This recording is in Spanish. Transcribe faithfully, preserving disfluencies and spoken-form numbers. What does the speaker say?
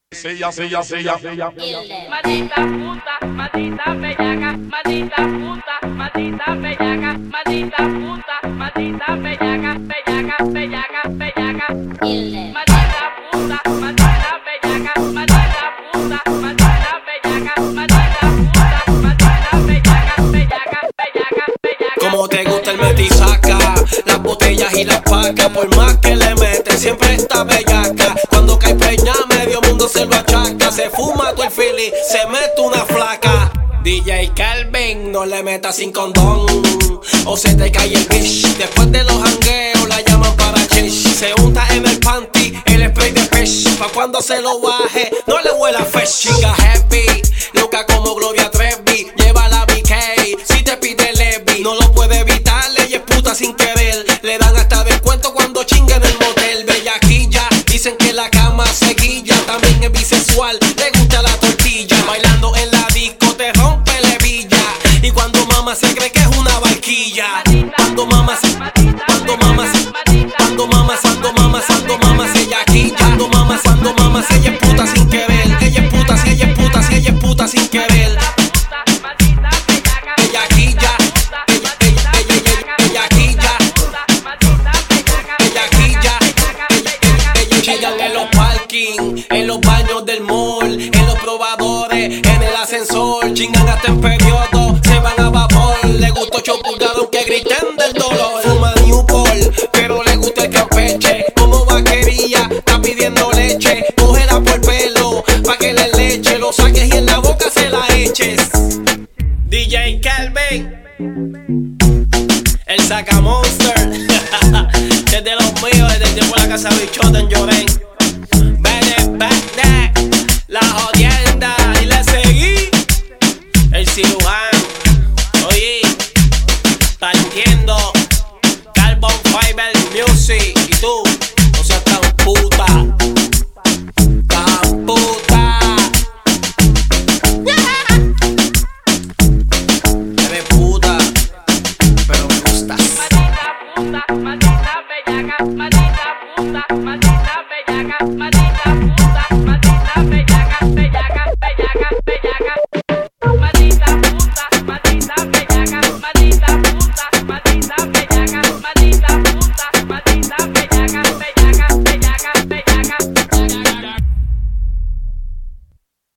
Sella, sella, sella. Maldita puta, maldita bellaca, maldita puta, maldita bellaca, maldita puta, maldita bellaca, bellaca, bellaca, bellaca. Maldita puta, maldita bellaca, maldita puta, maldita bellaca, maldita puta, maldita bellaca, bellaca, bellaca, bellaca. Como te gusta el metisaca, las botellas y las pacas, por más que le metes siempre está bellaca. Cuando cae preña medio mundo se lo achaca, se fuma todo el fili, se mete una flaca. D J Calvin, no le metas sin condón o se te cae el bitch. Después de los jangueos la llaman para chish. Se unta en el panty el spray de fish, pa' cuando se lo baje no le huela fresh. Chica heavy, loca como Gloria Trevi, lleva la B K, si te pide Levi no lo puede evitar, ella es puta sin querer. Le dan hasta descuento cuando chinga en el motel. Bellaquilla, dicen que la cama se guilla, también es bisexual, le gusta la tortilla. Bailando en la disco te rompe la hebilla, y cuando mama se cree que es una barquilla. Cuando mama se, cuando mama se, cuando mama, cuando mama, cuando mama se yaquilla. Cuando mama, cuando mama se, ella es puta sin querer. Ella es puta, si ella es puta, si ella es puta sin querer. Bellaquilla, ella, ella, ella, ella, bellaquilla. Bellaquilla, ella, ella, ella, chillan en los parking, en los baños del mall, en los probadores, en el ascensor. Chingan hasta en periodo, se van a vapor. Le gusta ocho pulgadas aunque griten del dolor. Fuma Newport, pero le gusta el campeche. Como vaquería, está pidiendo leche. Cógela por pelo, pa' que le leche. Lo saques y en la boca se la eches. D J Calvin, el saca monster. Desde los míos, desde el tiempo de la casa bichota en Llorén. Bene, bene, la jodienda y le seguí. El cirujano, oye, partiendo Carbon Fiber Music. Y tú, no seas tan puta, tan puta. Eres puta, pero me gustas. Maldita puta, maldita